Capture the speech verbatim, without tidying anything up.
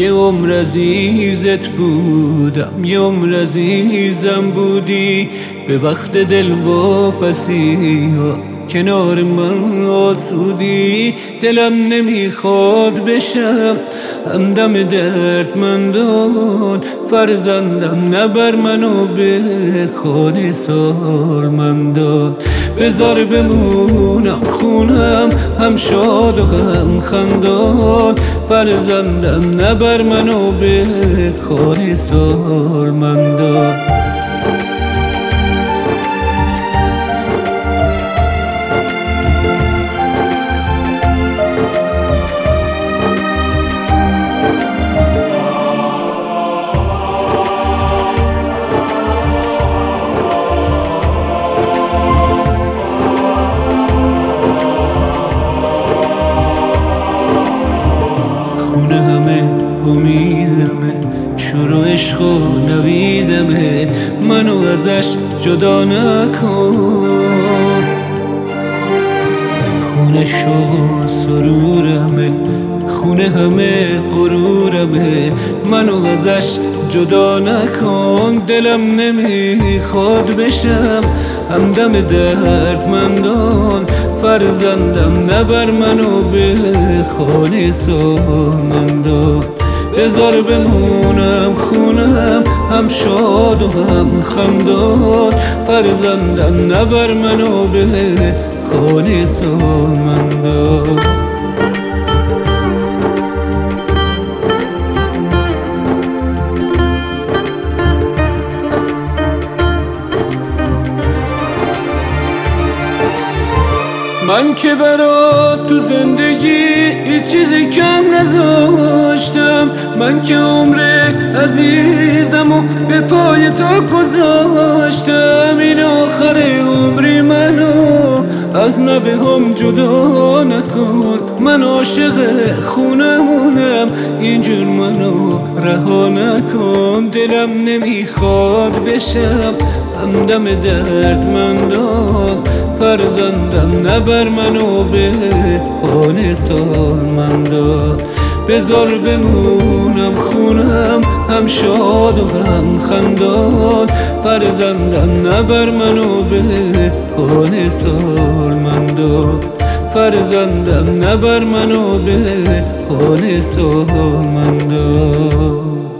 یه عمر عزیزت بودم، یه عمر عزیزم بودی. به وقت دل واپسی ها کنار من آسودی. دلم نمیخواد بشم همدم دردمندان، فرزندم نبر منو به خانه سالمندان. بذار بمونم خونم هم شاد و هم خندان، فرزندم نبر منو به خانه سالمندان. خونه همه امیدمه، شروع عشق و نویدمه، منو ازش جدا نکن. خونه شوق و سرورمه، خونه همه غرورمه، منو ازش جدا نکن. دلم نمیخواد بشم همدم دردمندان، فرزندم نبر منو به خانه سالمندان. بذار بمونم خونم هم شاد و هم خندان، فرزندم نبر منو به خانه سالمندان. من که برات تو زندگی هیچ چیزی کم نذاشتم، من که عمر عزیزم و به پای تو گذاشتم. این آخر عمری منو از نوه هم جدا نکن، من عاشق خونمونم اینجور منو رها نکن. دلم نمیخواد بشم همدم دردمندان، فرزندم نبر منو به خانه سالمندان. بذار بمونم خونم هم شاد و هم خندان، فرزندم نبر منو به خانه سالمندان. فرزندم نبر منو به خانه سالمندان.